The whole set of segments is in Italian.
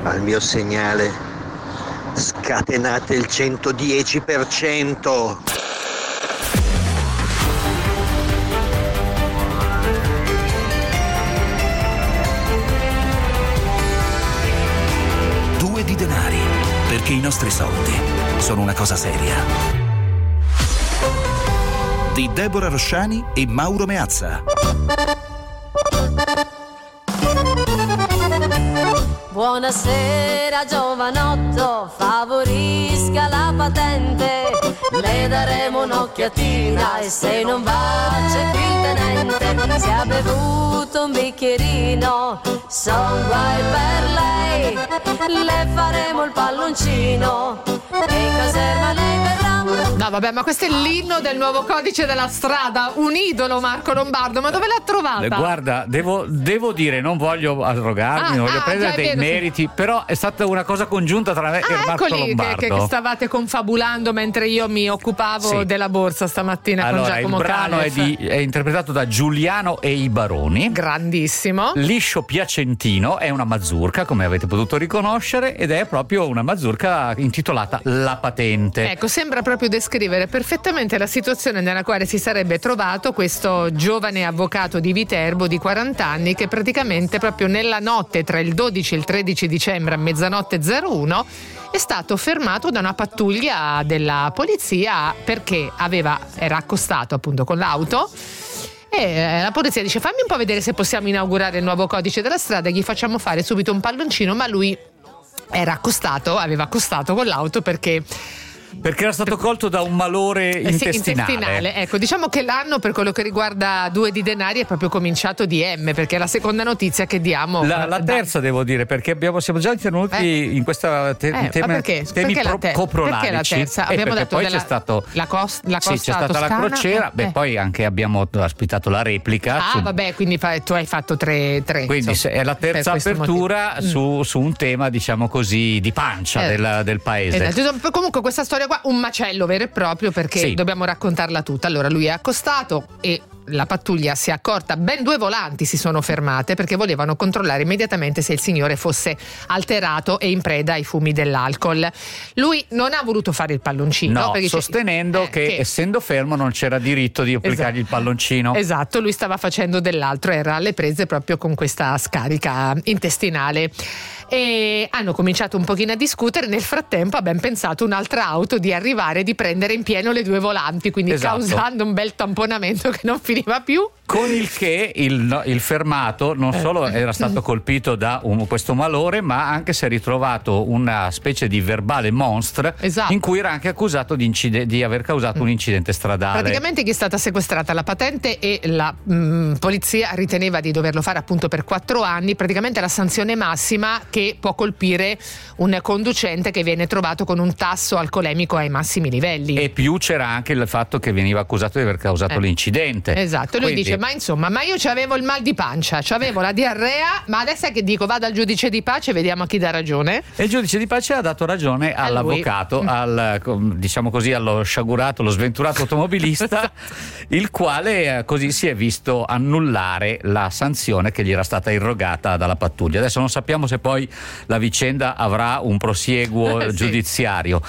Al mio segnale scatenate il 110%. Due di denari, perché i nostri soldi sono una cosa seria. Di Deborah Rosciani e Mauro Meazza. Buonasera giovanotto, favorisca la patente, le daremo un'occhiatina e se non va c'è qui il tenente. Se ha bevuto un bicchierino, son guai per lei, le faremo il palloncino e in caserma lei verrà. No vabbè, ma questo è l'inno del nuovo codice della strada, un idolo Marco Lombardo, ma dove l'ha trovata? Guarda, devo dire, non voglio arrogarmi, non voglio prendere dei meriti, però è stata una cosa congiunta tra me e Marco Lombardo. Che stavate confabulando mentre io mi occupavo della borsa stamattina con Giacomo Calef. Il brano è interpretato da Giuliano e i Baroni. Grandissimo. Liscio Piacentino è una mazurka, come avete potuto riconoscere, ed è proprio una mazurka intitolata La Patente. Ecco, sembra proprio descrivere perfettamente la situazione nella quale si sarebbe trovato questo giovane avvocato di Viterbo di 40 anni che praticamente proprio nella notte tra il 12 e il 13 dicembre a mezzanotte 01 è stato fermato da una pattuglia della polizia perché era accostato appunto con l'auto. E la polizia dice: fammi un po' vedere se possiamo inaugurare il nuovo codice della strada, gli facciamo fare subito un palloncino, ma lui aveva accostato con l'auto perché era stato colto da un malore intestinale. Ecco, diciamo che l'anno per quello che riguarda Due di denari è proprio cominciato di M, perché è la seconda notizia che diamo. La terza devo dire, perché siamo già intervenuti in questa temi coprolalici. Perché la terza? Abbiamo detto poi c'è stato la costa c'è stata toscana, la crociera, poi anche abbiamo ospitato la replica. Quindi tu hai fatto tre. Quindi è la terza apertura su un tema, diciamo così, di pancia del paese. Esatto. Comunque questa storia qua, un macello vero e proprio, perché dobbiamo raccontarla tutta. Allora, lui è accostato e la pattuglia si è accorta, ben 2 volanti si sono fermate perché volevano controllare immediatamente se il signore fosse alterato e in preda ai fumi dell'alcol. Lui non ha voluto fare il palloncino, sostenendo che essendo fermo non c'era diritto di applicargli il palloncino. Esatto, lui stava facendo dell'altro, era alle prese proprio con questa scarica intestinale. E hanno cominciato un pochino a discutere. Nel frattempo ha ben pensato un'altra auto di arrivare e di prendere in pieno le 2 volanti, quindi causando un bel tamponamento che non finiva più. Con il che il fermato non solo era stato colpito da questo malore, ma anche si è ritrovato una specie di verbale monstre in cui era anche accusato di aver causato un incidente stradale. Praticamente gli è stata sequestrata la patente e la polizia riteneva di doverlo fare appunto per 4 anni, praticamente la sanzione massima che può colpire un conducente che viene trovato con un tasso alcolemico ai massimi livelli. E più c'era anche il fatto che veniva accusato di aver causato l'incidente. Esatto, lui dice: ma io c'avevo il mal di pancia, c'avevo la diarrea, ma adesso è che dico vado al giudice di pace e vediamo a chi dà ragione. E il giudice di pace ha dato ragione all'avvocato, diciamo così, allo sciagurato, lo sventurato automobilista, il quale così si è visto annullare la sanzione che gli era stata irrogata dalla pattuglia. Adesso non sappiamo se poi la vicenda avrà un prosieguo giudiziario.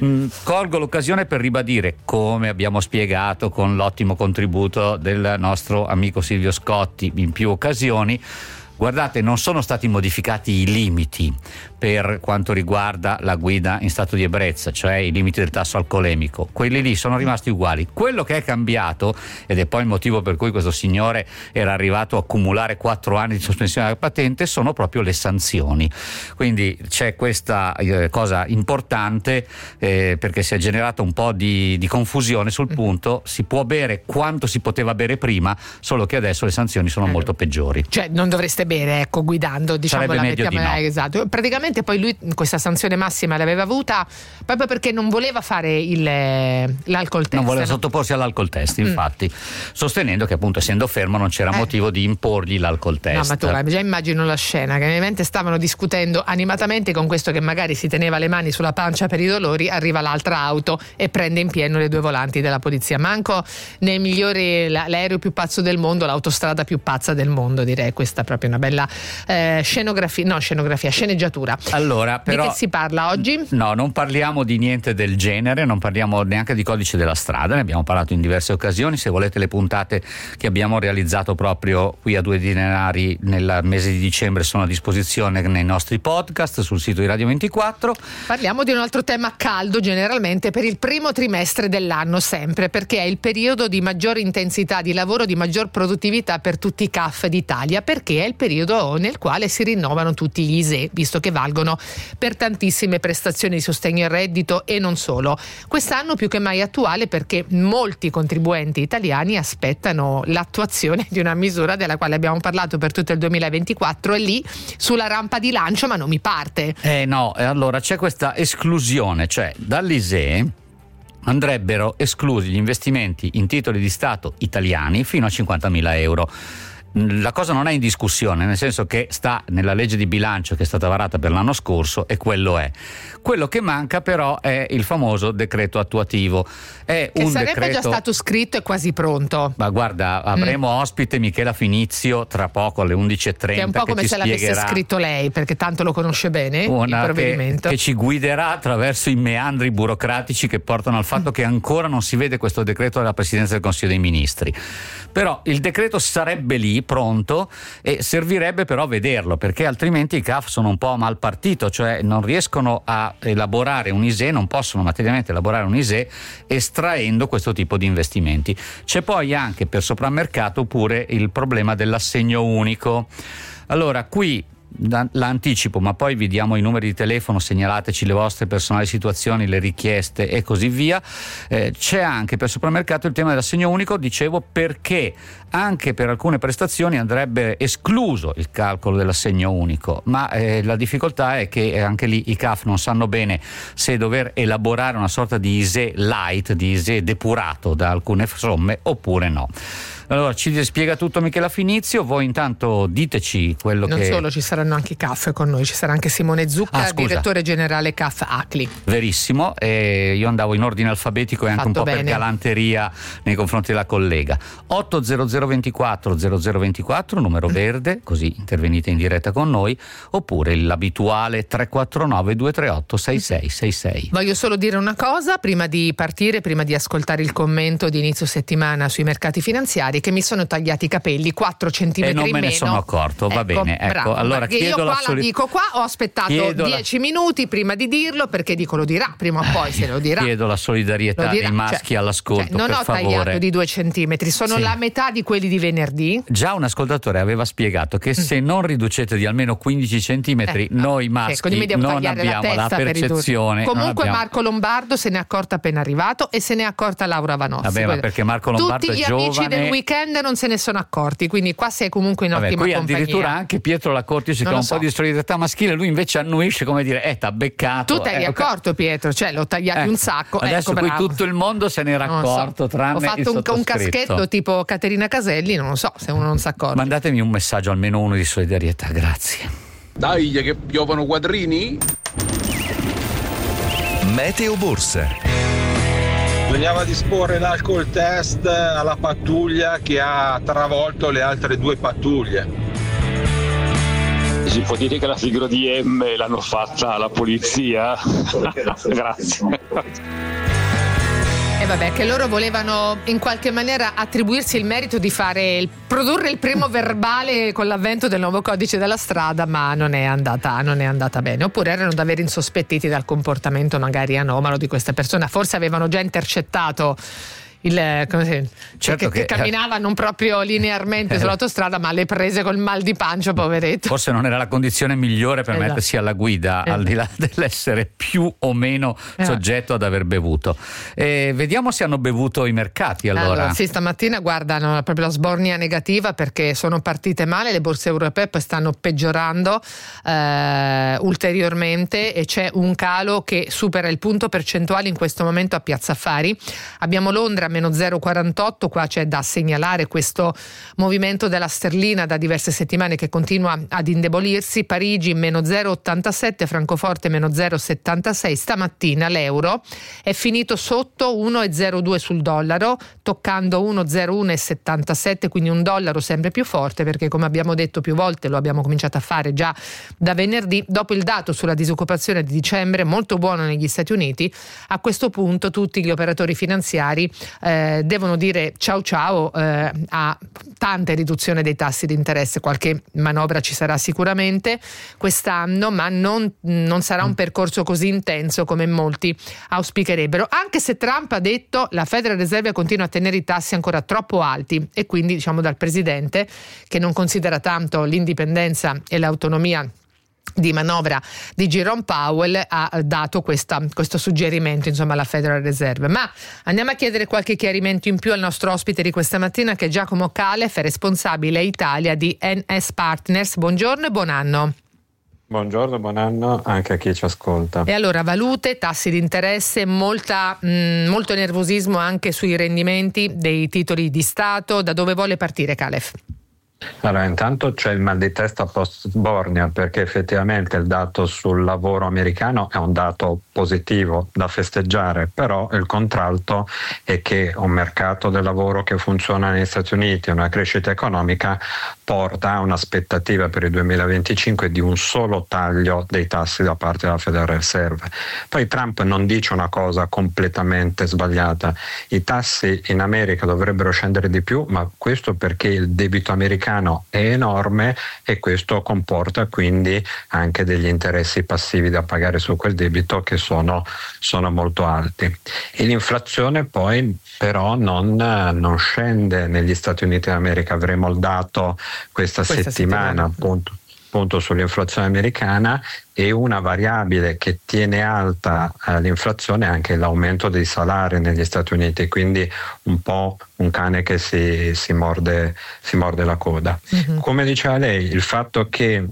Colgo l'occasione per ribadire, come abbiamo spiegato con l'ottimo contributo del nostro amico Silvio Scotti in più occasioni, guardate, non sono stati modificati i limiti per quanto riguarda la guida in stato di ebbrezza, cioè i limiti del tasso alcolemico. Quelli lì sono rimasti uguali. Quello che è cambiato, ed è poi il motivo per cui questo signore era arrivato a accumulare 4 anni di sospensione della patente, sono proprio le sanzioni. Quindi c'è questa cosa importante, perché si è generata un po' di confusione sul punto. Si può bere quanto si poteva bere prima, solo che adesso le sanzioni sono molto peggiori. Cioè non dovreste bere, guidando, diciamo. Sarebbe meglio di no. Esatto. Praticamente poi lui questa sanzione massima l'aveva avuta proprio perché non voleva fare l'alcol test. Non voleva sottoporsi all'alcol test, infatti, sostenendo che appunto essendo fermo non c'era motivo di imporgli l'alcol test. No, ma tu già immagino la scena, che ovviamente stavano discutendo animatamente con questo che magari si teneva le mani sulla pancia per i dolori, arriva l'altra auto e prende in pieno le 2 volanti della polizia. Manco nel migliore l'aereo più pazzo del mondo, l'autostrada più pazza del mondo, direi. Questa proprio una bella sceneggiatura. Allora, però, di che si parla oggi? No, non parliamo di niente del genere, non parliamo neanche di codice della strada, ne abbiamo parlato in diverse occasioni. Se volete le puntate che abbiamo realizzato proprio qui a Due Dinari nel mese di dicembre sono a disposizione nei nostri podcast sul sito di Radio 24. Parliamo di un altro tema caldo generalmente per il primo trimestre dell'anno, sempre, perché è il periodo di maggior intensità di lavoro, di maggior produttività per tutti i CAF d'Italia, perché è il periodo nel quale si rinnovano tutti gli ISEE, visto che valgono per tantissime prestazioni di sostegno al reddito e non solo. Quest'anno più che mai attuale perché molti contribuenti italiani aspettano l'attuazione di una misura della quale abbiamo parlato per tutto il 2024, è lì sulla rampa di lancio ma non mi parte. Allora c'è questa esclusione, cioè dall'ISEE andrebbero esclusi gli investimenti in titoli di Stato italiani fino a 50.000 euro. La cosa non è in discussione, nel senso che sta nella legge di bilancio che è stata varata per l'anno scorso e quello è. Quello che manca però è il famoso decreto attuativo. È che un sarebbe decreto... già stato scritto e quasi pronto. Ma guarda, avremo ospite Michela Finizio tra poco alle 11.30 che è un po' come se l'avesse scritto lei, perché tanto lo conosce bene il provvedimento. Che ci guiderà attraverso i meandri burocratici che portano al fatto che ancora non si vede questo decreto della Presidenza del Consiglio dei Ministri. Però il decreto sarebbe lì pronto e servirebbe però vederlo, perché altrimenti i CAF sono un po' mal partito, cioè non riescono a elaborare un ISEE, non possono materialmente elaborare un ISEE estraendo questo tipo di investimenti. C'è poi anche per sopramercato pure il problema dell'assegno unico. Allora qui l'anticipo, ma poi vi diamo i numeri di telefono, segnalateci le vostre personali situazioni, le richieste e così via. C'è anche per supermercato il tema dell'assegno unico, dicevo, perché anche per alcune prestazioni andrebbe escluso il calcolo dell'assegno unico, ma la difficoltà è che anche lì i CAF non sanno bene se dover elaborare una sorta di ISEE light, di ISEE depurato da alcune somme oppure no. Allora ci spiega tutto Michela Finizio, voi intanto diteci quello non che... Non solo, ci saranno anche i CAF con noi, ci sarà anche Simone Zucca, direttore generale CAF ACLI. Verissimo, io andavo in ordine alfabetico e anche un po' per galanteria nei confronti della collega. 80024 0024, numero verde, così intervenite in diretta con noi, oppure l'abituale 349 238 6666. Voglio solo dire una cosa prima di partire, prima di ascoltare il commento di inizio settimana sui mercati finanziari, che mi sono tagliati i capelli 4 centimetri in meno. E non me ne sono accorto, va bene. Bravo, allora io qua la dico qua, ho aspettato 10 minuti prima di dirlo, perché dico lo dirà, prima o poi se lo dirà. Chiedo la solidarietà dei maschi all'ascolto, non per ho favore. tagliato di 2 centimetri, sono la metà di quelli di venerdì. Già un ascoltatore aveva spiegato che se non riducete di almeno 15 centimetri, noi maschi non abbiamo la percezione. Comunque Marco Lombardo se ne è accorta appena arrivato e se ne è accorta Laura Vanozzi. Vabbè, ma perché Marco Lombardo tutti è gli giovane. Amici del weekend non se ne sono accorti, quindi qua sei comunque in ottima qui compagnia. Addirittura anche Pietro Laccorti si fa un po' di solidarietà maschile, lui invece annuisce come dire t'ha beccato. Tu t'eri accorto, Pietro, cioè l'ho tagliato un sacco. Adesso qui tutto il mondo se ne era accorto, tranne ho fatto un caschetto tipo Caterina Caselli, non lo so se uno non si accorge. Mandatemi un messaggio, almeno uno di solidarietà, grazie. Dai che piovono quadrini. Meteo Borsa. Bisognava disporre l'alcol test alla pattuglia che ha travolto le altre 2 pattuglie. Si può dire che la figura di M l'hanno fatta alla polizia? Grazie. E vabbè, che loro volevano in qualche maniera attribuirsi il merito di produrre il primo verbale con l'avvento del nuovo codice della strada, ma non è andata bene. Oppure erano davvero insospettiti dal comportamento magari anomalo di questa persona, forse avevano già intercettato che camminava non proprio linearmente sull'autostrada, ma le prese col mal di pancia, poveretto. Forse non era la condizione migliore per mettersi alla guida, al di là dell'essere più o meno soggetto ad aver bevuto. Vediamo se hanno bevuto i mercati allora. Sì, stamattina guardano proprio la sbornia negativa, perché sono partite male le borse europee, poi stanno peggiorando ulteriormente e c'è un calo che supera il punto percentuale in questo momento a Piazza Affari. Abbiamo Londra meno 0,48, qua c'è da segnalare questo movimento della sterlina da diverse settimane che continua ad indebolirsi. Parigi meno 0,87, Francoforte meno 0,76. Stamattina l'euro è finito sotto 1,02 sul dollaro, toccando 1,0177, quindi un dollaro sempre più forte, perché come abbiamo detto più volte, lo abbiamo cominciato a fare già da venerdì, dopo il dato sulla disoccupazione di dicembre molto buono negli Stati Uniti, a questo punto tutti gli operatori finanziari devono dire ciao ciao a tante riduzioni dei tassi di interesse. Qualche manovra ci sarà sicuramente quest'anno, ma non sarà un percorso così intenso come molti auspicherebbero, anche se Trump ha detto la Federal Reserve continua a tenere i tassi ancora troppo alti, e quindi diciamo dal presidente, che non considera tanto l'indipendenza e l'autonomia di manovra di Jerome Powell, ha dato questo suggerimento insomma alla Federal Reserve. Ma andiamo a chiedere qualche chiarimento in più al nostro ospite di questa mattina, che è Giacomo Calef, responsabile Italia di NS Partners. Buongiorno e buon anno. Buongiorno, buon anno anche a chi ci ascolta. E allora, valute, tassi di interesse, molto nervosismo anche sui rendimenti dei titoli di Stato. Da dove vuole partire Calef? Allora, intanto c'è il mal di testa post-Bornia, perché effettivamente il dato sul lavoro americano è un dato positivo da festeggiare, però il contralto è che un mercato del lavoro che funziona negli Stati Uniti, una crescita economica, porta a un'aspettativa per il 2025 di un solo taglio dei tassi da parte della Federal Reserve. Poi Trump non dice una cosa completamente sbagliata: i tassi in America dovrebbero scendere di più, ma questo perché il debito americano è enorme e questo comporta quindi anche degli interessi passivi da pagare su quel debito che sono molto alti. E l'inflazione poi però non scende negli Stati Uniti d'America. Avremo il dato questa settimana appunto sull'inflazione americana, e una variabile che tiene alta l'inflazione è anche l'aumento dei salari negli Stati Uniti, quindi un po' un cane che si morde la coda. Mm-hmm. Come diceva lei, il fatto che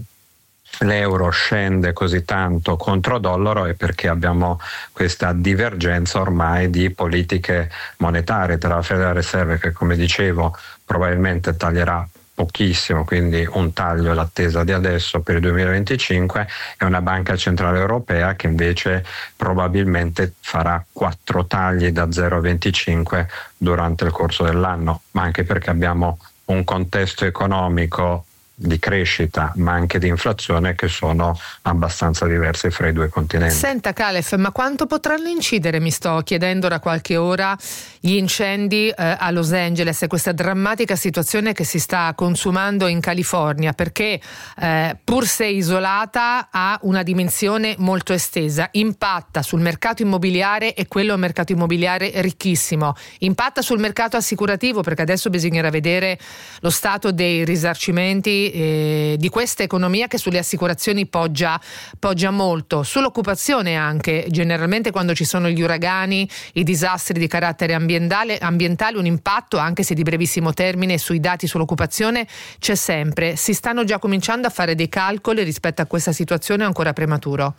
l'euro scende così tanto contro dollaro è perché abbiamo questa divergenza ormai di politiche monetarie tra la Federal Reserve, che come dicevo probabilmente taglierà pochissimo, quindi un taglio è l'attesa di adesso per il 2025, e una banca centrale europea che invece probabilmente farà 4 tagli da 0,25 durante il corso dell'anno, ma anche perché abbiamo un contesto economico di crescita ma anche di inflazione che sono abbastanza diversi fra i due continenti. Senta Calef, ma quanto potranno incidere, mi sto chiedendo da qualche ora, gli incendi a Los Angeles e questa drammatica situazione che si sta consumando in California, perché pur se isolata ha una dimensione molto estesa, impatta sul mercato immobiliare, e quello è un mercato immobiliare ricchissimo, impatta sul mercato assicurativo, perché adesso bisognerà vedere lo stato dei risarcimenti di questa economia che sulle assicurazioni poggia molto, sull'occupazione anche. Generalmente quando ci sono gli uragani, i disastri di carattere ambientale, un impatto anche se di brevissimo termine sui dati sull'occupazione c'è sempre. Si stanno già cominciando a fare dei calcoli rispetto a questa situazione, o ancora prematuro?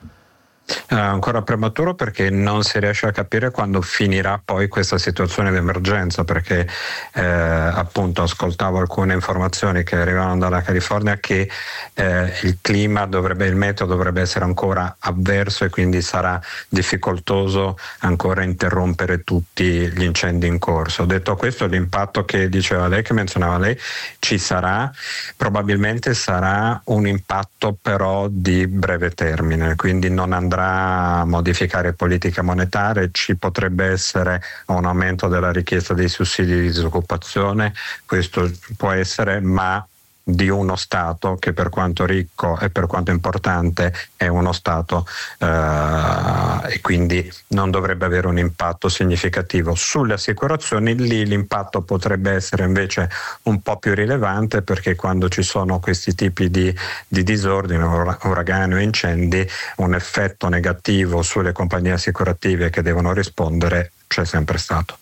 Ancora prematuro, perché non si riesce a capire quando finirà poi questa situazione di emergenza, perché appunto ascoltavo alcune informazioni che arrivavano dalla California che il meteo dovrebbe essere ancora avverso, e quindi sarà difficoltoso ancora interrompere tutti gli incendi in corso. Detto questo, l'impatto che diceva lei, che menzionava lei, ci sarà, probabilmente sarà un impatto però di breve termine, quindi non andrà a modificare politiche monetarie. Ci potrebbe essere un aumento della richiesta dei sussidi di disoccupazione, questo può essere, ma di uno Stato che, per quanto ricco e per quanto importante, è uno Stato, e quindi non dovrebbe avere un impatto significativo. Sulle assicurazioni lì l'impatto potrebbe essere invece un po' più rilevante, perché quando ci sono questi tipi di disordini, uragani o incendi, un effetto negativo sulle compagnie assicurative che devono rispondere c'è sempre stato.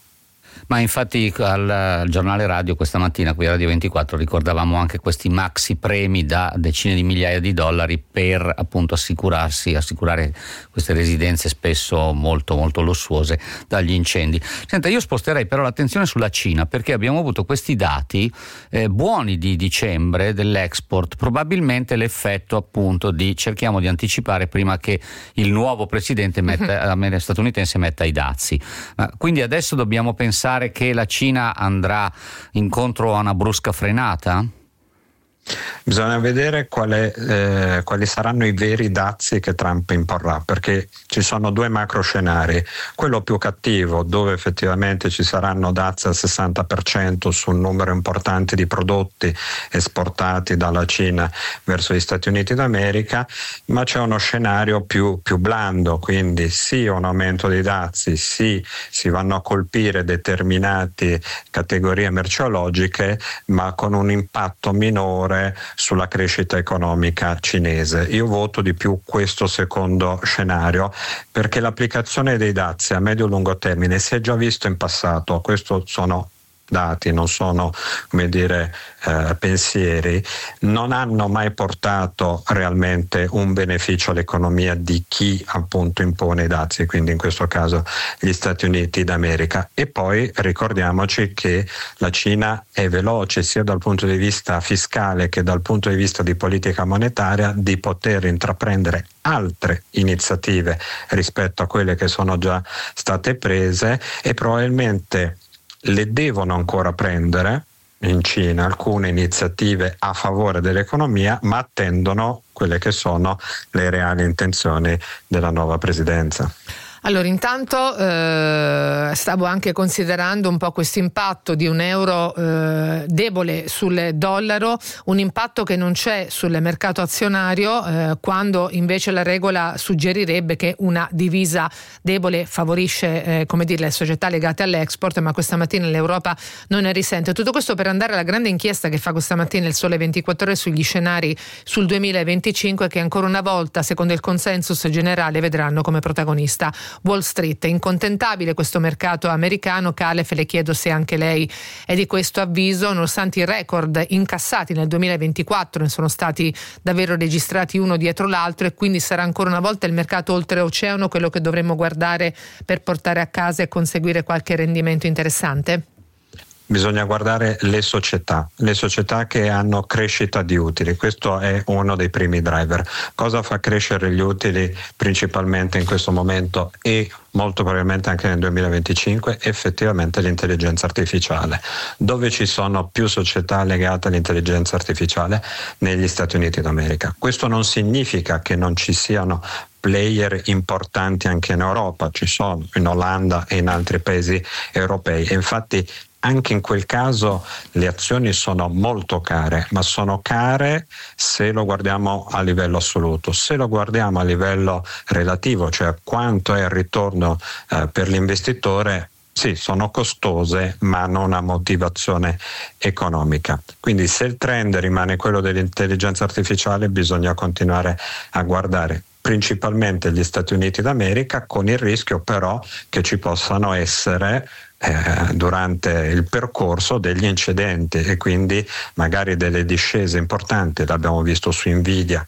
Ma infatti al giornale radio questa mattina qui a Radio 24 ricordavamo anche questi maxi premi da decine di migliaia di dollari per appunto assicurare queste residenze spesso molto molto lussuose dagli incendi. Senta, io sposterei però l'attenzione sulla Cina, perché abbiamo avuto questi dati buoni di dicembre dell'export, probabilmente l'effetto appunto di cerchiamo di anticipare prima che il nuovo presidente statunitense metta i dazi. Quindi adesso dobbiamo pensare che la Cina andrà incontro a una brusca frenata? Bisogna vedere quali saranno i veri dazi che Trump imporrà, perché ci sono due macro scenari. Quello più cattivo, dove effettivamente ci saranno dazi al 60% su un numero importante di prodotti esportati dalla Cina verso gli Stati Uniti d'America, ma c'è uno scenario più blando, quindi sì un aumento dei dazi, sì si vanno a colpire determinate categorie merceologiche, ma con un impatto minore sulla crescita economica cinese. Io voto di più questo secondo scenario, perché l'applicazione dei dazi a medio-lungo termine si è già visto in passato. Questo sono dati, non sono pensieri, non hanno mai portato realmente un beneficio all'economia di chi appunto impone i dazi, quindi in questo caso gli Stati Uniti d'America. E poi ricordiamoci che la Cina è veloce sia dal punto di vista fiscale che dal punto di vista di politica monetaria di poter intraprendere altre iniziative rispetto a quelle che sono già state prese, e probabilmente le devono ancora prendere in Cina alcune iniziative a favore dell'economia, ma attendono quelle che sono le reali intenzioni della nuova presidenza. Allora, intanto stavo anche considerando un po' questo impatto di un euro debole sul dollaro, un impatto che non c'è sul mercato azionario, quando invece la regola suggerirebbe che una divisa debole favorisce le società legate all'export, ma questa mattina l'Europa non ne risente. Tutto questo per andare alla grande inchiesta che fa questa mattina il Sole 24 Ore sugli scenari sul 2025, che ancora una volta, secondo il consensus generale, vedranno come protagonista Wall Street. Incontentabile questo mercato americano. Calef, le chiedo se anche lei è di questo avviso, nonostante i record incassati nel 2024, ne sono stati davvero registrati uno dietro l'altro, e quindi sarà ancora una volta il mercato oltreoceano quello che dovremmo guardare per portare a casa e conseguire qualche rendimento interessante? Bisogna guardare le società che hanno crescita di utili. Questo è uno dei primi driver. Cosa fa crescere gli utili principalmente in questo momento e molto probabilmente anche nel 2025? Effettivamente l'intelligenza artificiale. Dove ci sono più società legate all'intelligenza artificiale? Negli Stati Uniti d'America. Questo non significa che non ci siano player importanti anche in Europa, ci sono in Olanda e in altri paesi europei, e infatti anche in quel caso le azioni sono molto care, ma sono care se lo guardiamo a livello assoluto. Se lo guardiamo a livello relativo, cioè quanto è il ritorno per l'investitore, sì, sono costose, ma non a motivazione economica. Quindi se il trend rimane quello dell'intelligenza artificiale, bisogna continuare a guardare principalmente gli Stati Uniti d'America, con il rischio però che ci possano essere durante il percorso degli incidenti e quindi magari delle discese importanti. L'abbiamo visto su Nvidia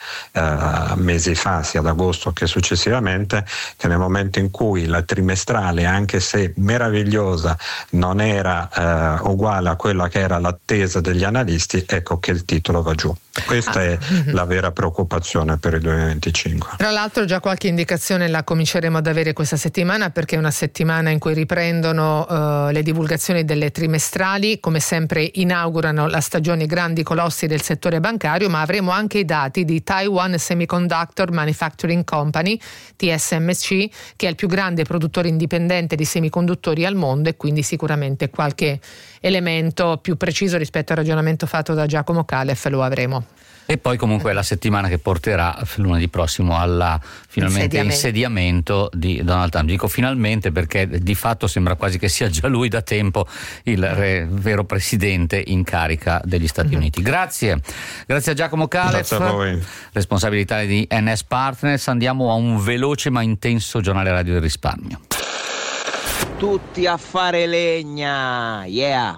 mesi fa, sia ad agosto che successivamente, che nel momento in cui la trimestrale, anche se meravigliosa, non era uguale a quella che era l'attesa degli analisti, ecco che il titolo va giù. Questa è la vera preoccupazione per il 2025. Tra l'altro già qualche indicazione la cominceremo ad avere questa settimana, perché è una settimana in cui riprendono le divulgazioni delle trimestrali. Come sempre inaugurano la stagione grandi colossi del settore bancario, ma avremo anche i dati di Taiwan Semiconductor Manufacturing Company, TSMC, che è il più grande produttore indipendente di semiconduttori al mondo, e quindi sicuramente qualche elemento più preciso rispetto al ragionamento fatto da Giacomo Calef lo avremo. E poi comunque la settimana che porterà lunedì prossimo alla finalmente insediamento di Donald Trump. Dico finalmente perché di fatto sembra quasi che sia già lui da tempo il vero presidente in carica degli Stati Uniti. Grazie a Giacomo Calef, responsabilità di NS Partners. Andiamo a un veloce ma intenso giornale radio del risparmio. tutti a fare legna, yeah!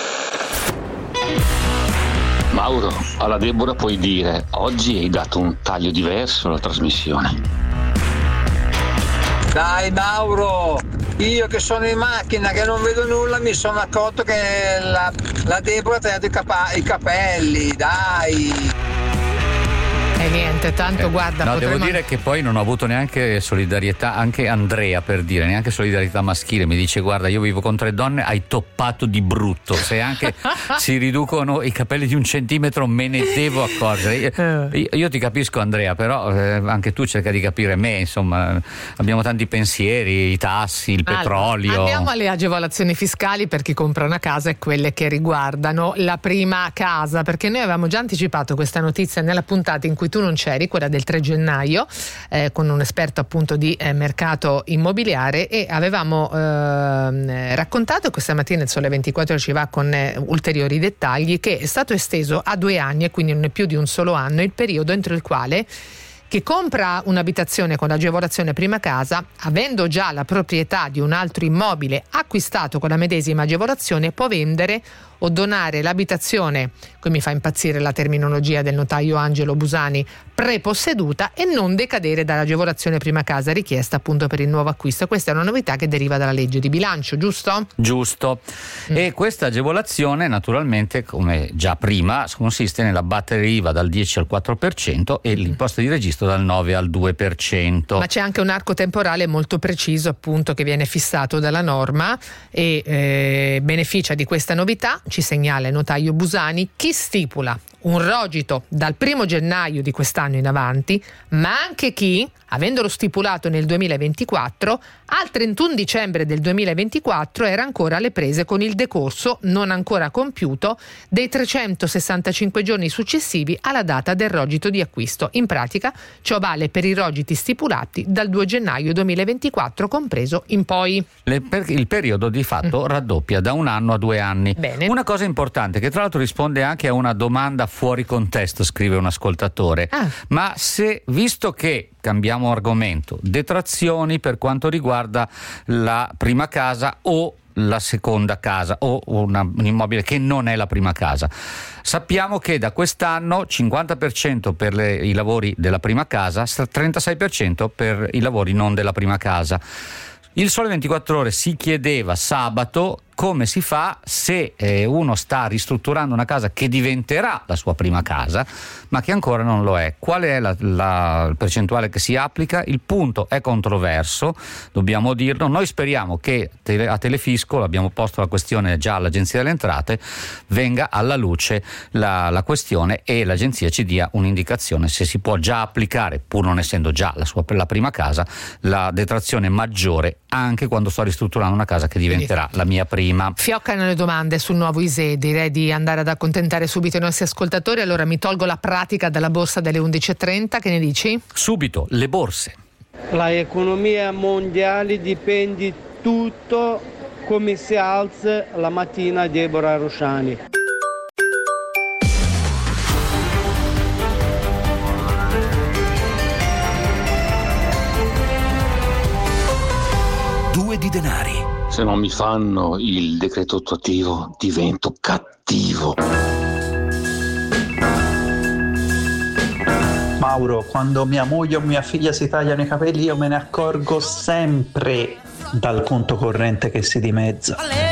Mauro, alla Deborah puoi dire: oggi hai dato un taglio diverso alla trasmissione. Dai Mauro, io che sono in macchina, che non vedo nulla, mi sono accorto che la Deborah ha tagliato i capelli, dai! E niente, tanto guarda. No, devo dire che poi non ho avuto neanche solidarietà, anche Andrea, per dire, neanche solidarietà maschile. Mi dice: guarda, io vivo con 3 donne, hai toppato di brutto. Se anche si riducono i capelli di 1 centimetro, me ne devo accorgere. Io ti capisco, Andrea, però anche tu cerca di capire me, insomma, abbiamo tanti pensieri, i tassi, il petrolio. Andiamo alle agevolazioni fiscali per chi compra una casa e quelle che riguardano la prima casa, perché noi avevamo già anticipato questa notizia nella puntata in cui tu non c'eri, quella del 3 gennaio, con un esperto appunto di mercato immobiliare, e avevamo raccontato, questa mattina il Sole 24 ci va con ulteriori dettagli, che è stato esteso a 2 anni, e quindi non è più di un solo anno, il periodo entro il quale chi compra un'abitazione con l'agevolazione prima casa, avendo già la proprietà di un altro immobile acquistato con la medesima agevolazione, può vendere o donare l'abitazione, qui mi fa impazzire la terminologia del notaio Angelo Busani, preposseduta, e non decadere dall'agevolazione prima casa richiesta appunto per il nuovo acquisto. Questa è una novità che deriva dalla legge di bilancio, giusto? Giusto. E questa agevolazione, naturalmente, come già prima, consiste nell'abbattere IVA dal 10 al 4% e l'imposta di registro dal 9 al 2%. Ma c'è anche un arco temporale molto preciso, appunto, che viene fissato dalla norma, e beneficia di questa novità, ci segnala il notaio Busani, chi stipula un rogito dal 1 gennaio di quest'anno in avanti, ma anche chi, avendolo stipulato nel 2024, al 31 dicembre del 2024 era ancora alle prese con il decorso non ancora compiuto dei 365 giorni successivi alla data del rogito di acquisto. In pratica ciò vale per i rogiti stipulati dal 2 gennaio 2024 compreso in poi. Il periodo di fatto raddoppia da 1 anno a 2 anni. Bene. Una cosa importante, che tra l'altro risponde anche a una domanda fuori contesto, scrive un ascoltatore. Ma se, visto che cambiamo argomento, detrazioni per quanto riguarda la prima casa o la seconda casa o un immobile che non è la prima casa, sappiamo che da quest'anno 50% per i lavori della prima casa, 36% per i lavori non della prima casa. Il Sole 24 Ore si chiedeva sabato come si fa se uno sta ristrutturando una casa che diventerà la sua prima casa, ma che ancora non lo è. Qual è la percentuale che si applica? Il punto è controverso, dobbiamo dirlo. Noi speriamo che a Telefisco, l'abbiamo posto la questione già all'Agenzia delle Entrate, venga alla luce la questione e l'Agenzia ci dia un'indicazione se si può già applicare, pur non essendo già la prima casa, la detrazione maggiore anche quando sto ristrutturando una casa che diventerà la mia prima. Fioccano le domande sul nuovo ISEE, direi di andare ad accontentare subito i nostri ascoltatori. Allora mi tolgo la pratica dalla borsa delle 11.30, che ne dici? Subito, le borse. La economia mondiale dipende tutto come si alza la mattina Deborah Rosciani. Di denari. Se non mi fanno il decreto attuativo divento cattivo. Mauro, quando mia moglie o mia figlia si tagliano i capelli io me ne accorgo sempre dal conto corrente che si dimezza.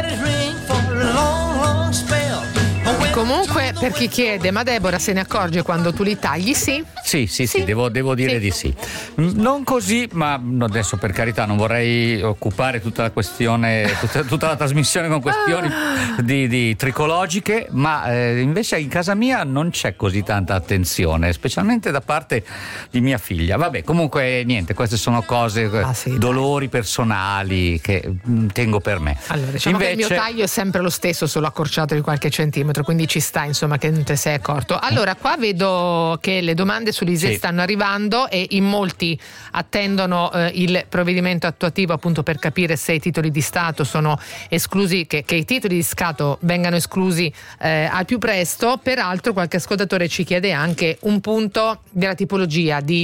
Comunque, per chi chiede, ma Deborah se ne accorge quando tu li tagli? Sì. Sì, devo dire di sì. Non così, ma adesso per carità non vorrei occupare tutta la questione, tutta la trasmissione con questioni di tricologiche, ma invece in casa mia non c'è così tanta attenzione, specialmente da parte di mia figlia. Vabbè, comunque niente, queste sono cose, dolori personali che tengo per me. Allora, diciamo che il mio taglio è sempre lo stesso, solo accorciato di qualche centimetro, quindi ci sta, insomma, che non te sei accorto. Allora, qua vedo che le domande sull'ISEE stanno arrivando e in molti attendono il provvedimento attuativo, appunto, per capire se i titoli di Stato sono esclusi, che i titoli di Stato vengano esclusi al più presto. Peraltro qualche ascoltatore ci chiede anche un punto della tipologia di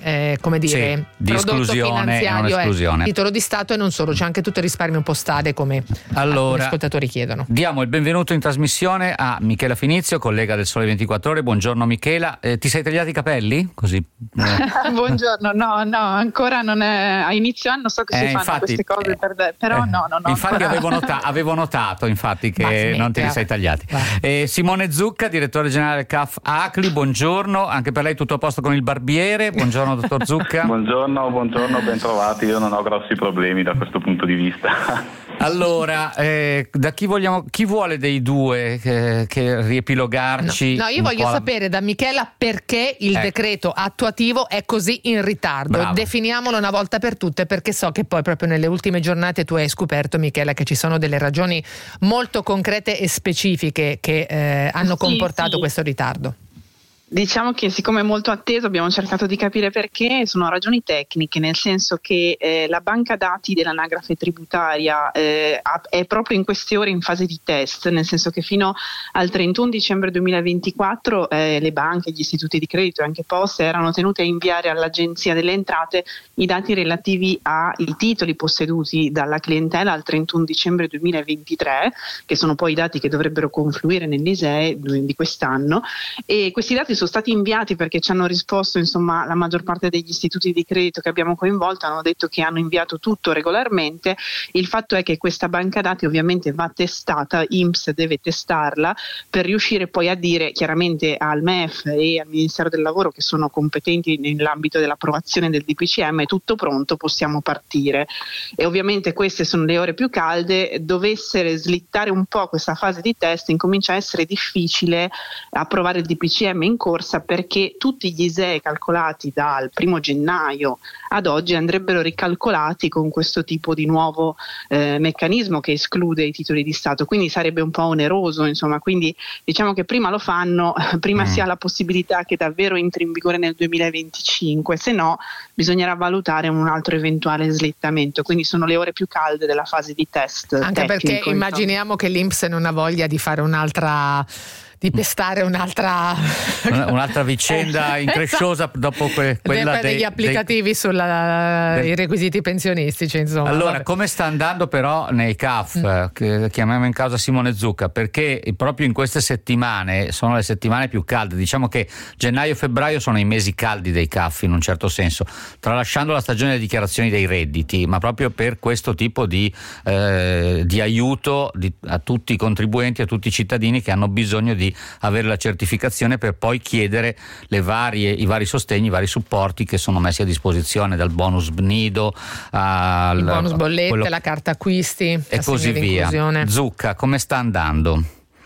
come dire, di prodotto esclusione, finanziario, titolo di Stato, e non solo, c'è anche tutto il risparmio postale, come alcuni ascoltatori chiedono. Diamo il benvenuto in trasmissione a Michela Finizio, collega del Sole 24 Ore. Buongiorno Michela, ti sei tagliati i capelli? Così. Buongiorno, no, ancora non è a inizio anno, so che si fanno queste cose però no. Infatti avevo notato infatti che non te li sei tagliati. Simone Zucca, direttore generale del CAF ACLI, buongiorno, anche per lei tutto a posto con il barbiere? Buongiorno dottor Zucca. Buongiorno, ben trovati, io non ho grossi problemi da questo punto di vista. Allora, da chi vuole dei due che riepilogarci? No, io voglio sapere da Michela perché il decreto attuativo è così in ritardo. Bravo. Definiamolo una volta per tutte, perché so che poi proprio nelle ultime giornate tu hai scoperto, Michela, che ci sono delle ragioni molto concrete e specifiche che hanno comportato questo ritardo. Diciamo che siccome è molto atteso abbiamo cercato di capire perché. Sono ragioni tecniche, nel senso che la banca dati dell'anagrafe tributaria è proprio in queste ore in fase di test, nel senso che fino al 31 dicembre 2024 le banche, gli istituti di credito e anche Poste erano tenute a inviare all'Agenzia delle Entrate i dati relativi ai titoli posseduti dalla clientela al 31 dicembre 2023, che sono poi i dati che dovrebbero confluire nell'ISEE di quest'anno, e questi dati sono stati inviati perché ci hanno risposto, insomma, la maggior parte degli istituti di credito che abbiamo coinvolto hanno detto che hanno inviato tutto regolarmente. Il fatto è che questa banca dati ovviamente va testata, INPS deve testarla per riuscire poi a dire chiaramente al MEF e al Ministero del Lavoro, che sono competenti nell'ambito dell'approvazione del DPCM, è tutto pronto, possiamo partire. E ovviamente queste sono le ore più calde. Dovesse slittare un po' questa fase di test, incomincia a essere difficile approvare il DPCM in corsa, perché tutti gli ISEE calcolati dal 1 gennaio ad oggi andrebbero ricalcolati con questo tipo di nuovo meccanismo che esclude i titoli di Stato, quindi sarebbe un po' oneroso, insomma. Quindi diciamo che prima lo fanno, prima si ha la possibilità che davvero entri in vigore nel 2025, se no bisognerà valutare un altro eventuale slittamento. Quindi sono le ore più calde della fase di test anche tecnico, perché immaginiamo che l'INPS non ha voglia di fare di pestare un'altra vicenda incresciosa dopo quella degli applicativi sui requisiti pensionistici, insomma. Allora, come sta andando però nei CAF? Chiamiamo in causa Simone Zucca, perché proprio in queste settimane sono le settimane più calde. Diciamo che gennaio e febbraio sono i mesi caldi dei CAF in un certo senso, tralasciando la stagione delle dichiarazioni dei redditi, ma proprio per questo tipo di aiuto a tutti i contribuenti, a tutti i cittadini che hanno bisogno di avere la certificazione per poi chiedere i vari sostegni, i vari supporti che sono messi a disposizione, dal bonus nido al il bonus bollette, la carta acquisti e così via. Zucca, come sta andando?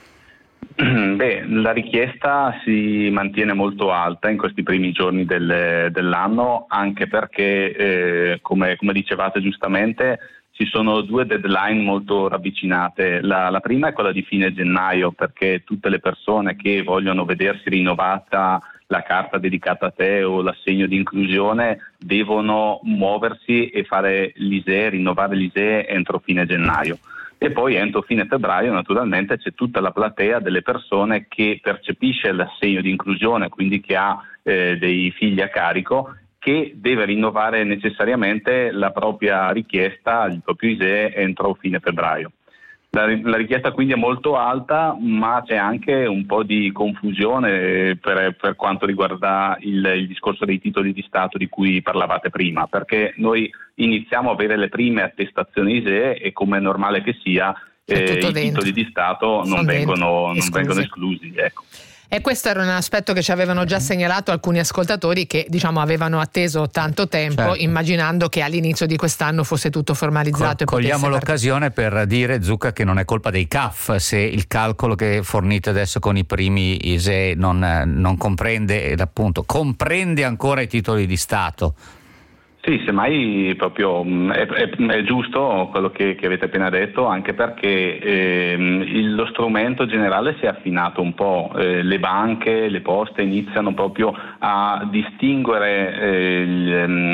Beh, la richiesta si mantiene molto alta in questi primi giorni dell'anno, anche perché come dicevate giustamente ci sono due deadline molto ravvicinate. La prima è quella di fine gennaio, perché tutte le persone che vogliono vedersi rinnovata la carta dedicata a te o l'assegno di inclusione devono muoversi e fare l'ISEE, rinnovare l'ISEE entro fine gennaio. E poi entro fine febbraio naturalmente c'è tutta la platea delle persone che percepisce l'assegno di inclusione, quindi che ha dei figli a carico, che deve rinnovare necessariamente la propria richiesta, il proprio ISEE entro fine febbraio. La richiesta quindi è molto alta, ma c'è anche un po' di confusione per quanto riguarda il discorso dei titoli di Stato di cui parlavate prima, perché noi iniziamo a avere le prime attestazioni ISEE e, come è normale che sia, i titoli di Stato non vengono esclusi. Ecco. E questo era un aspetto che ci avevano già segnalato alcuni ascoltatori che, diciamo, avevano atteso tanto tempo, immaginando che all'inizio di quest'anno fosse tutto formalizzato. Cogliamo l'occasione per dire, Zucca, che non è colpa dei CAF se il calcolo che fornite adesso con i primi ISEE non comprende, appunto, comprende ancora i titoli di Stato. Sì, semmai proprio è giusto quello che avete appena detto, anche perché lo strumento generale si è affinato un po', le banche, le poste iniziano proprio a distinguere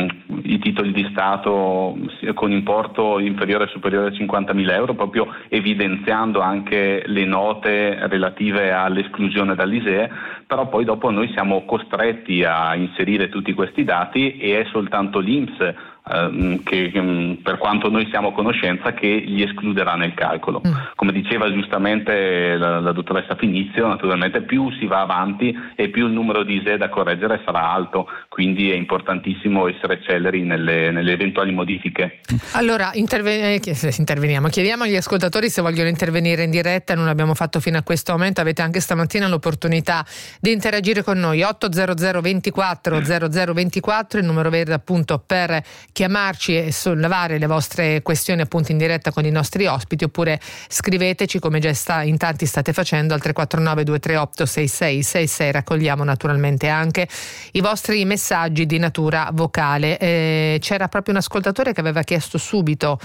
i titoli di Stato con importo inferiore o superiore a 50.000 euro, proprio evidenziando anche le note relative all'esclusione dall'ISEE, però poi dopo noi siamo costretti a inserire tutti questi dati e è soltanto l'INPS che per quanto noi siamo a conoscenza che li escluderà nel calcolo. Come diceva giustamente la dottoressa Finizio, naturalmente più si va avanti e più il numero di ISEE da correggere sarà alto, quindi è importantissimo essere celeri nelle eventuali modifiche. Allora interveniamo, chiediamo agli ascoltatori se vogliono intervenire in diretta, non l'abbiamo fatto fino a questo momento, avete anche stamattina l'opportunità di interagire con noi. 800 24 0024 il numero verde appunto per chiamarci e sollevare le vostre questioni appunto in diretta con i nostri ospiti, oppure scriveteci come già in tanti state facendo al 349 238 6666. Raccogliamo naturalmente anche i vostri messaggi di natura vocale. C'era proprio un ascoltatore che aveva chiesto subito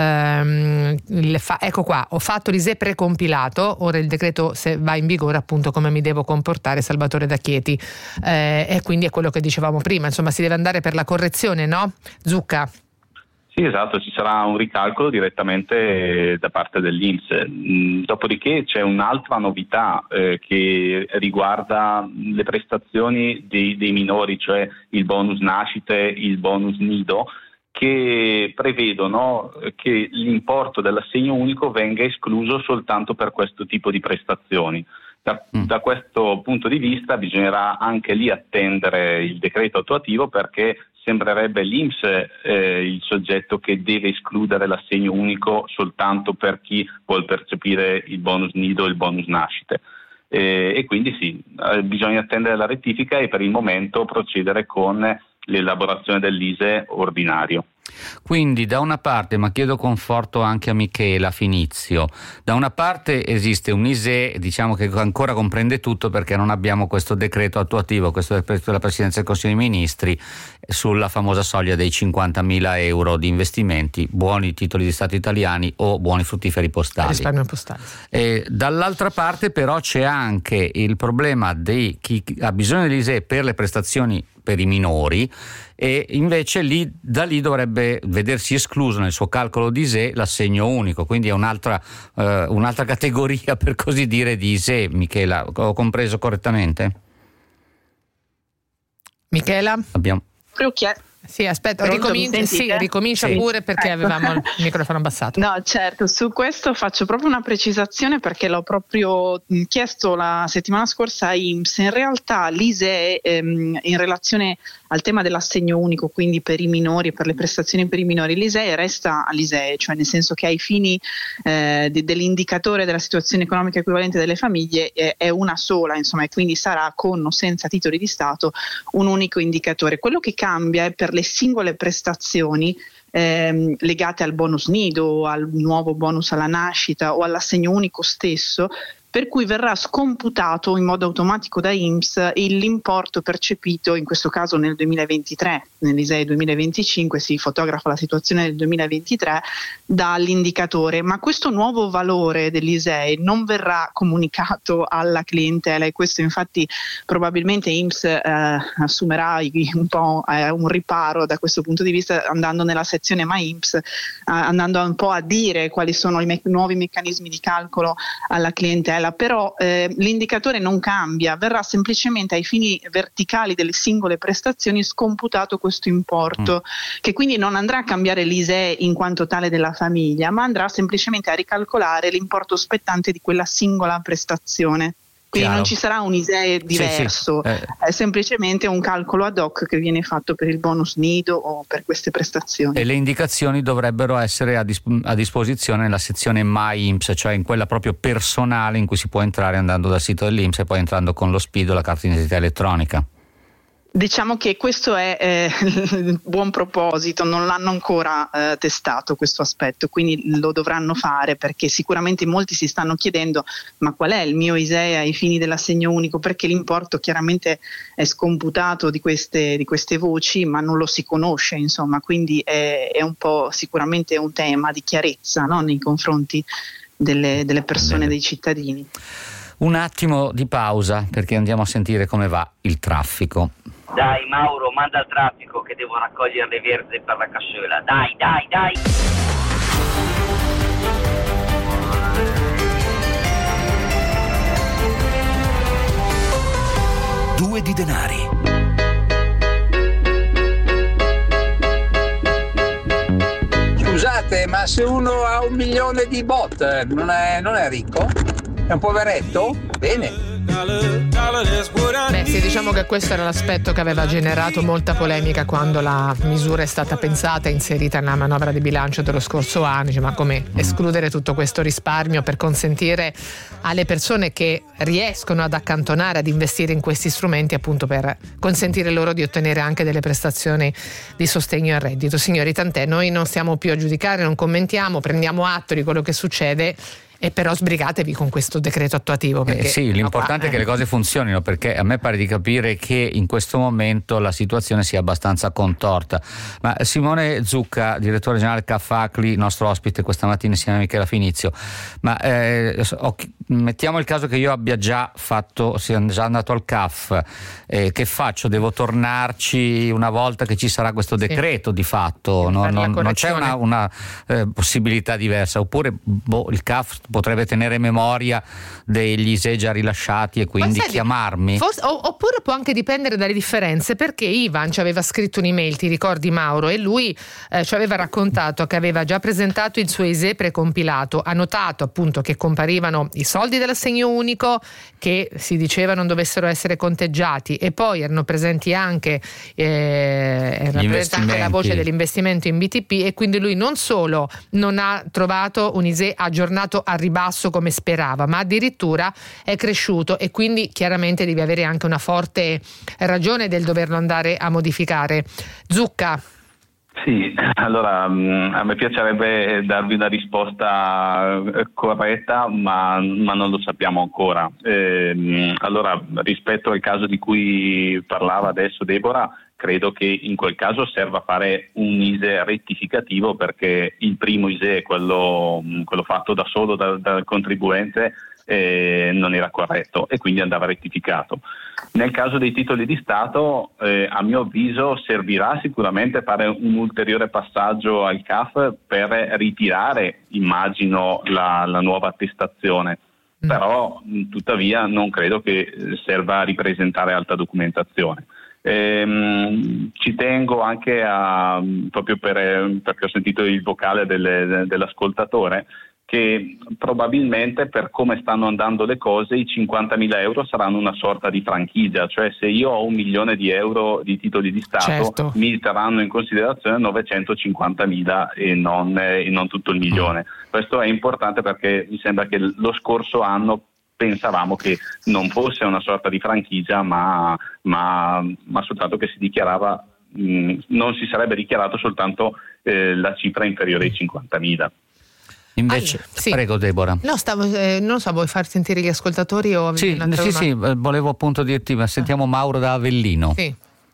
ecco qua, ho fatto l'ISEE precompilato, ora il decreto se va in vigore appunto come mi devo comportare, Salvatore da Chieti, e quindi è quello che dicevamo prima, insomma si deve andare per la correzione, no? Zucca. Sì, esatto, ci sarà un ricalcolo direttamente da parte dell'INPS. Dopodiché c'è un'altra novità che riguarda le prestazioni dei minori, cioè il bonus nascite, il bonus nido, che prevedono che l'importo dell'assegno unico venga escluso soltanto per questo tipo di prestazioni. Da questo punto di vista bisognerà anche lì attendere il decreto attuativo, perché sembrerebbe l'INPS il soggetto che deve escludere l'assegno unico soltanto per chi vuol percepire il bonus nido e il bonus nascite. E quindi sì, bisogna attendere la rettifica e per il momento procedere con l'elaborazione dell'ISEE ordinario. Quindi da una parte, ma chiedo conforto anche a Michela Finizio, da una parte esiste un ISEE, diciamo che ancora comprende tutto perché non abbiamo questo decreto attuativo, questo decreto della Presidenza del Consiglio dei Ministri sulla famosa soglia dei 50.000 euro di investimenti, buoni titoli di Stato italiani o buoni fruttiferi postali. Risparmio postale. E dall'altra parte però c'è anche il problema di chi ha bisogno dell'ISEE per le prestazioni per i minori, e invece da lì dovrebbe vedersi escluso nel suo calcolo di ISEE l'assegno unico, quindi è un'altra categoria per così dire di ISEE. Michela, ho compreso correttamente? Michela? Abbiamo Sì, aspetta, ricomincia pure perché avevamo il microfono abbassato. No, certo, su questo faccio proprio una precisazione perché l'ho proprio chiesto la settimana scorsa a INPS. In realtà l'ISEE in relazione al tema dell'assegno unico, quindi per i minori e per le prestazioni per i minori, l'ISEE resta all'ISEE, cioè nel senso che ai fini dell'indicatore della situazione economica equivalente delle famiglie è una sola, insomma, e quindi sarà con o senza titoli di Stato un unico indicatore. Quello che cambia è per le singole prestazioni legate al bonus nido, al nuovo bonus alla nascita o all'assegno unico stesso, per cui verrà scomputato in modo automatico da INPS l'importo percepito, in questo caso nel 2023, nell'ISEE 2025 si fotografa la situazione del 2023 dall'indicatore, ma questo nuovo valore dell'ISEE non verrà comunicato alla clientela, e questo infatti probabilmente INPS assumerà un po' un riparo da questo punto di vista, andando nella sezione My INPS, andando un po' a dire quali sono i nuovi meccanismi di calcolo alla clientela. Però l'indicatore non cambia, verrà semplicemente ai fini verticali delle singole prestazioni scomputato questo importo, che quindi non andrà a cambiare l'ISEE in quanto tale della famiglia, ma andrà semplicemente a ricalcolare l'importo spettante di quella singola prestazione. Quindi Chiaro. Non ci sarà un ISEE diverso, è semplicemente un calcolo ad hoc che viene fatto per il bonus nido o per queste prestazioni. E le indicazioni dovrebbero essere a disposizione nella sezione My INPS, cioè in quella proprio personale in cui si può entrare andando dal sito dell'INPS e poi entrando con lo SPID o la carta d'identità elettronica. Diciamo che questo è il buon proposito, non l'hanno ancora testato questo aspetto, quindi lo dovranno fare, perché sicuramente molti si stanno chiedendo ma qual è il mio ISEE ai fini dell'assegno unico, perché l'importo chiaramente è scomputato di queste voci ma non lo si conosce, insomma, quindi è un po' sicuramente un tema di chiarezza, no? Nei confronti delle persone, dei cittadini. Un attimo di pausa perché andiamo a sentire come va il traffico. Dai Mauro, manda il traffico che devo raccogliere le verze per la cassola. Dai. Due di denari. Scusate, ma se uno ha 1 milione di bot non è ricco? È un poveretto? Bene. Beh sì, diciamo che questo era l'aspetto che aveva generato molta polemica quando la misura è stata pensata e inserita nella manovra di bilancio dello scorso anno. Ma come escludere tutto questo risparmio per consentire alle persone che riescono ad accantonare, ad investire in questi strumenti, appunto per consentire loro di ottenere anche delle prestazioni di sostegno al reddito. Signori, tant'è, noi non stiamo più a giudicare, non commentiamo, prendiamo atto di quello che succede. E però sbrigatevi con questo decreto attuativo. Perché sì, l'importante è che le cose funzionino, perché a me pare di capire che in questo momento la situazione sia abbastanza contorta. Ma Simone Zucca, direttore generale CAF ACLI, nostro ospite questa mattina insieme a Michela Finizio, ma mettiamo il caso che io abbia già sia già andato al CAF, che faccio? Devo tornarci una volta che ci sarà questo decreto, di fatto? Non c'è una possibilità diversa, oppure il CAF potrebbe tenere memoria degli ISEE già rilasciati e quindi chiamarmi? Oppure può anche dipendere dalle differenze, perché Ivan ci aveva scritto un'email, ti ricordi Mauro, e lui ci aveva raccontato che aveva già presentato il suo ISEE precompilato, ha notato appunto che comparivano i soldi dell'assegno unico che si diceva non dovessero essere conteggiati, e poi erano presenti anche la voce dell'investimento in BTP, e quindi lui non solo non ha trovato un ISEE aggiornato a ribasso come sperava, ma addirittura è cresciuto, e quindi chiaramente devi avere anche una forte ragione del doverlo andare a modificare. Zucca. Sì, allora a me piacerebbe darvi una risposta corretta, ma non lo sappiamo ancora. Allora, rispetto al caso di cui parlava adesso Deborah, credo che in quel caso serva fare un ISEE rettificativo, perché il primo ISEE, quello fatto da solo dal contribuente, non era corretto e quindi andava rettificato. Nel caso dei titoli di Stato, a mio avviso servirà sicuramente fare un ulteriore passaggio al CAF per ritirare, immagino, la nuova attestazione. Però tuttavia non credo che serva a ripresentare alta documentazione. Ci tengo anche proprio perché ho sentito il vocale dell'ascoltatore, che probabilmente per come stanno andando le cose i 50.000 euro saranno una sorta di franchigia, cioè se io ho 1 milione di euro di titoli di Stato, certo, mi terranno in considerazione 950.000 e non tutto il milione. Questo è importante, perché mi sembra che lo scorso anno pensavamo che non fosse una sorta di franchigia, ma soltanto che si dichiarava, non si sarebbe dichiarato soltanto la cifra inferiore ai 50.000. Invece, sì. Prego Deborah. No, non so, vuoi far sentire gli ascoltatori o sì, volevo appunto dirti, ma sentiamo Mauro da Avellino. Sì.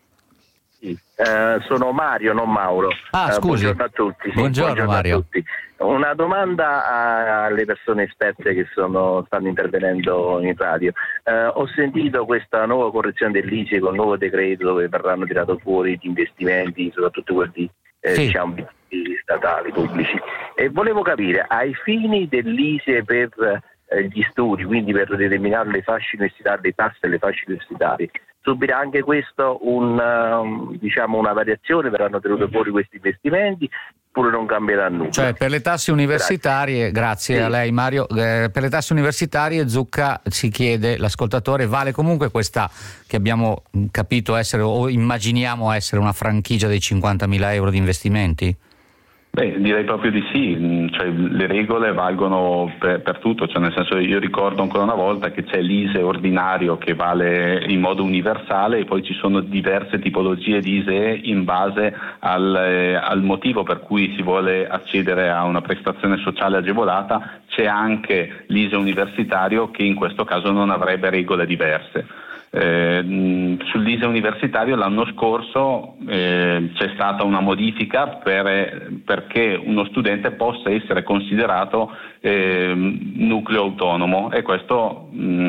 Sono Mario, non Mauro. Scusi. Buongiorno a tutti. Buongiorno Mario. A tutti. Una domanda alle persone esperte che stanno intervenendo in radio. Ho sentito questa nuova correzione dell'ISEE con il nuovo decreto, dove verranno tirati fuori gli investimenti, soprattutto quelli statali, pubblici, e volevo capire, ai fini dell'ISEE per gli studi, quindi per determinare le fasce universitarie, le tasse e le fasce universitarie, subirà anche questo una variazione? Verranno tenuti fuori questi investimenti oppure non cambierà nulla? Cioè, per le tasse universitarie, grazie a lei Mario, per le tasse universitarie Zucca si chiede, l'ascoltatore, vale comunque questa che abbiamo capito essere, o immaginiamo essere, una franchigia dei 50.000 euro di investimenti? Beh, direi proprio di sì, cioè, le regole valgono per tutto, cioè, nel senso, io ricordo ancora una volta che c'è l'ISEE ordinario che vale in modo universale, e poi ci sono diverse tipologie di ISEE in base al motivo per cui si vuole accedere a una prestazione sociale agevolata. C'è anche l'ISEE universitario che in questo caso non avrebbe regole diverse. Sull'ISEE universitario l'anno scorso c'è stata una modifica perché uno studente possa essere considerato nucleo autonomo, e questo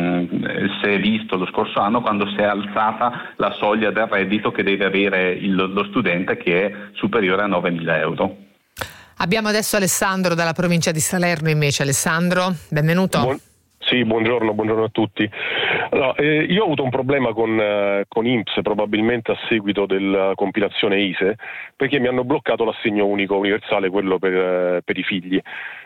si è visto lo scorso anno quando si è alzata la soglia del reddito che deve avere lo studente, che è superiore a 9.000 euro. Abbiamo adesso Alessandro dalla provincia di Salerno invece. Alessandro, benvenuto. Sì, buongiorno a tutti. Allora, io ho avuto un problema con INPS probabilmente a seguito della compilazione ISEE, perché mi hanno bloccato l'assegno unico universale, quello per i figli.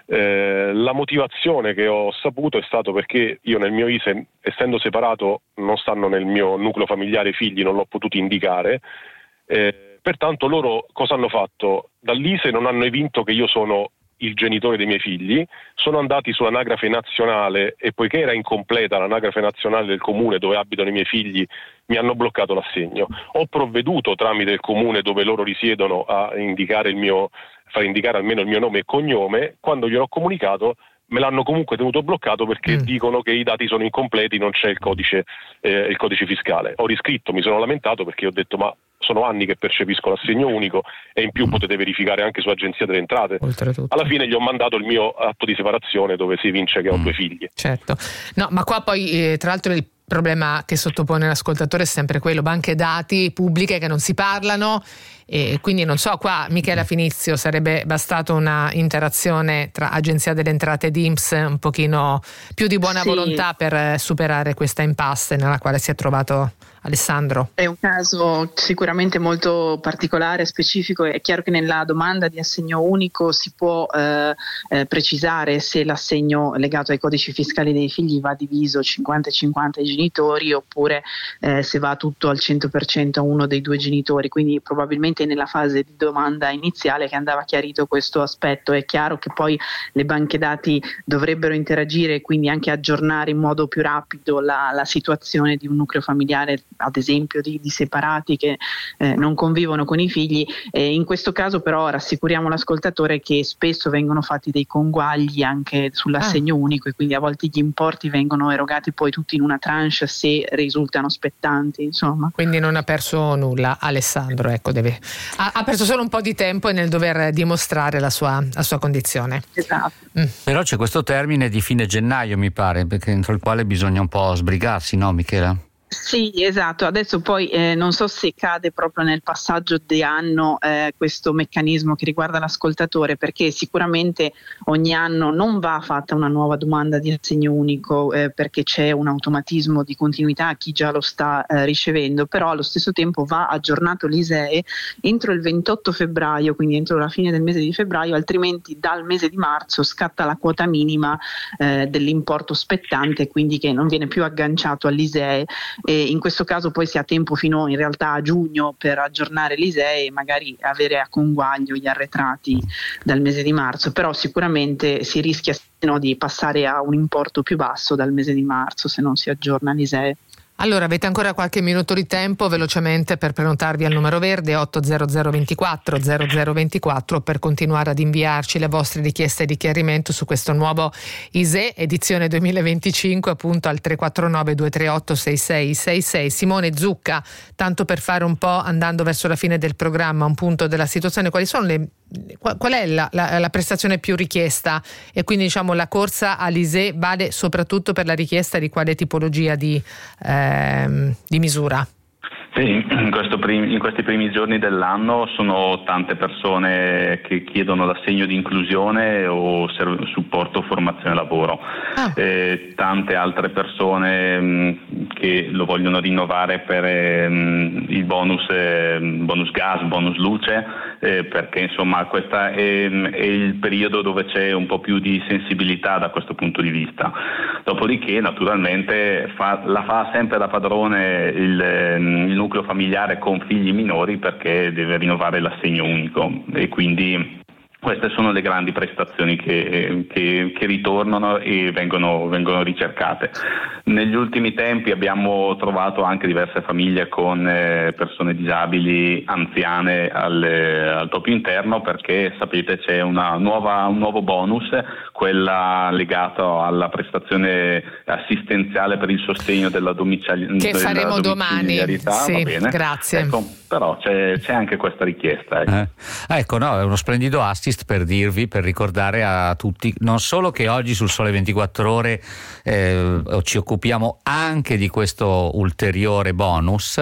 La motivazione che ho saputo è stato perché io nel mio ISEE, essendo separato, non stanno nel mio nucleo familiare i figli, non l'ho potuto indicare. Pertanto loro cosa hanno fatto? Dall'ISEE non hanno evinto che io sono il genitore dei miei figli, sono andati sull'anagrafe nazionale e poiché era incompleta l'anagrafe nazionale del comune dove abitano i miei figli, mi hanno bloccato l'assegno. Ho provveduto tramite il comune dove loro risiedono a far indicare almeno il mio nome e cognome. Quando gliel'ho comunicato me l'hanno comunque tenuto bloccato perché dicono che i dati sono incompleti, non c'è il codice fiscale. Ho riscritto, mi sono lamentato perché ho detto ma sono anni che percepisco l'assegno unico e in più potete verificare anche su Agenzia delle Entrate. Oltretutto. Alla fine gli ho mandato il mio atto di separazione dove si evince che ho 2 figli. Certo, no, ma qua poi tra l'altro il problema che sottopone l'ascoltatore è sempre quello: banche dati pubbliche che non si parlano, e quindi non so, qua Michela Finizio sarebbe bastato una interazione tra Agenzia delle Entrate ed INPS un pochino più di buona volontà per superare questa impasse nella quale si è trovato Alessandro. È un caso sicuramente molto particolare, specifico. È chiaro che nella domanda di assegno unico si può precisare se l'assegno legato ai codici fiscali dei figli va diviso 50-50 ai genitori oppure se va tutto al 100% a uno dei 2 genitori, quindi probabilmente nella fase di domanda iniziale che andava chiarito questo aspetto. È chiaro che poi le banche dati dovrebbero interagire e quindi anche aggiornare in modo più rapido la situazione di un nucleo familiare, ad esempio di separati che non convivono con i figli. In questo caso però rassicuriamo l'ascoltatore che spesso vengono fatti dei conguagli anche sull'assegno unico e quindi a volte gli importi vengono erogati poi tutti in una tranche se risultano spettanti, insomma. Quindi non ha perso nulla Alessandro, ecco, ha perso solo un po' di tempo nel dover dimostrare la sua condizione. Esatto. Però c'è questo termine di fine gennaio, mi pare, perché entro il quale bisogna un po' sbrigarsi, no Michela? Sì, esatto. Adesso poi non so se cade proprio nel passaggio di anno questo meccanismo che riguarda l'ascoltatore, perché sicuramente ogni anno non va fatta una nuova domanda di assegno unico perché c'è un automatismo di continuità a chi già lo sta ricevendo, però allo stesso tempo va aggiornato l'ISEE entro il 28 febbraio, quindi entro la fine del mese di febbraio, altrimenti dal mese di marzo scatta la quota minima dell'importo spettante, quindi che non viene più agganciato all'ISEE. E in questo caso poi si ha tempo fino in realtà a giugno per aggiornare l'ISEE e magari avere a conguaglio gli arretrati dal mese di marzo, però sicuramente si rischia di passare a un importo più basso dal mese di marzo se non si aggiorna l'ISEE. Allora avete ancora qualche minuto di tempo velocemente per prenotarvi al numero verde 80024 0024 per continuare ad inviarci le vostre richieste di chiarimento su questo nuovo ISEE edizione 2025 appunto al 349 238 6666. Simone Zucca, tanto per fare un po', andando verso la fine del programma, un punto della situazione, qual è la prestazione più richiesta e quindi diciamo la corsa all'ISEE vale soprattutto per la richiesta di quale tipologia di misura? Sì, in questi primi giorni dell'anno sono tante persone che chiedono l'assegno di inclusione o supporto formazione lavoro. Tante altre persone che lo vogliono rinnovare per il bonus gas, bonus luce, perché insomma questo è il periodo dove c'è un po' più di sensibilità da questo punto di vista. Dopodiché naturalmente la fa sempre da padrone il nucleo familiare con figli minori perché deve rinnovare l'assegno unico e quindi Queste sono le grandi prestazioni che ritornano e vengono ricercate. Negli ultimi tempi abbiamo trovato anche diverse famiglie con persone disabili anziane al proprio interno, perché sapete c'è un nuovo bonus, quella legata alla prestazione assistenziale per il sostegno della domiciliarità. Che faremo domani. Sì, va bene. Grazie. Ecco, però c'è anche questa richiesta. Ecco, no, è uno splendido assist per dirvi, per ricordare a tutti, non solo che oggi sul Sole 24 Ore ci occupiamo anche di questo ulteriore bonus,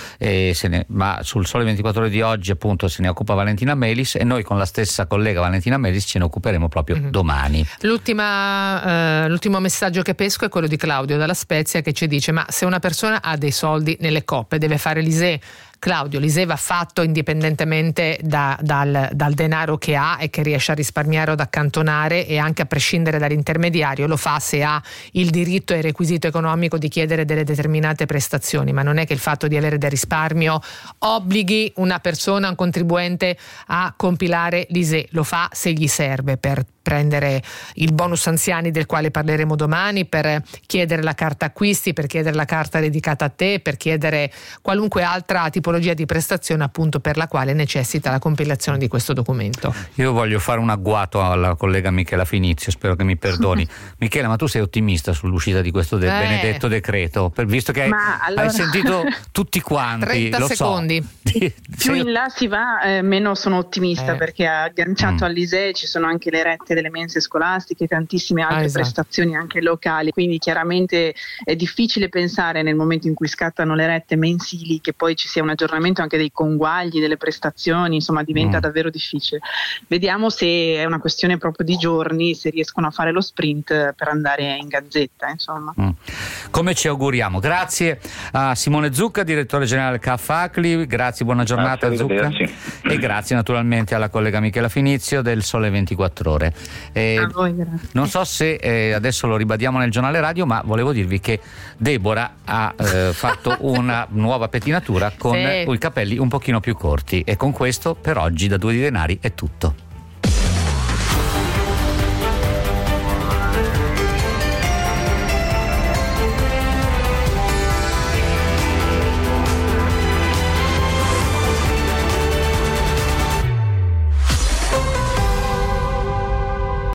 ma sul Sole 24 Ore di oggi appunto se ne occupa Valentina Melis, e noi con la stessa collega Valentina Melis ce ne occuperemo proprio domani. L'ultimo messaggio che pesco è quello di Claudio dalla Spezia, che ci dice: ma se una persona ha dei soldi nelle coppe deve fare l'ISEE? Claudio, l'ISEE va fatto indipendentemente dal denaro che ha e che riesce a risparmiare o ad accantonare, e anche a prescindere dall'intermediario lo fa se ha il diritto e il requisito economico di chiedere delle determinate prestazioni, ma non è che il fatto di avere del risparmio obblighi una persona, un contribuente, a compilare l'ISEE. Lo fa se gli serve per prendere il bonus anziani del quale parleremo domani, per chiedere la carta acquisti, per chiedere la carta dedicata a te, per chiedere qualunque altra tipologia di prestazione appunto per la quale necessita la compilazione di questo documento. Io voglio fare un agguato alla collega Michela Finizio, spero che mi perdoni. Michela, ma tu sei ottimista sull'uscita di questo benedetto decreto? Visto che hai sentito tutti quanti, 30 lo secondi. Più in là si va, meno sono ottimista, perché agganciato all'ISEE ci sono anche le rette delle mense scolastiche, tantissime altre prestazioni anche locali, quindi chiaramente è difficile pensare nel momento in cui scattano le rette mensili che poi ci sia un aggiornamento anche dei conguagli, delle prestazioni, insomma diventa davvero difficile. Vediamo se è una questione proprio di giorni, se riescono a fare lo sprint per andare in gazzetta, insomma. Come ci auguriamo. Grazie a Simone Zucca, direttore generale CAF-ACLI, grazie, buona giornata Zucca, e grazie naturalmente alla collega Michela Finizio del Sole 24 Ore. A voi, grazie. Non so se adesso lo ribadiamo nel giornale radio, ma volevo dirvi che Deborah ha fatto una nuova pettinatura con i capelli un pochino più corti, e con questo per oggi da Due di Denari è tutto.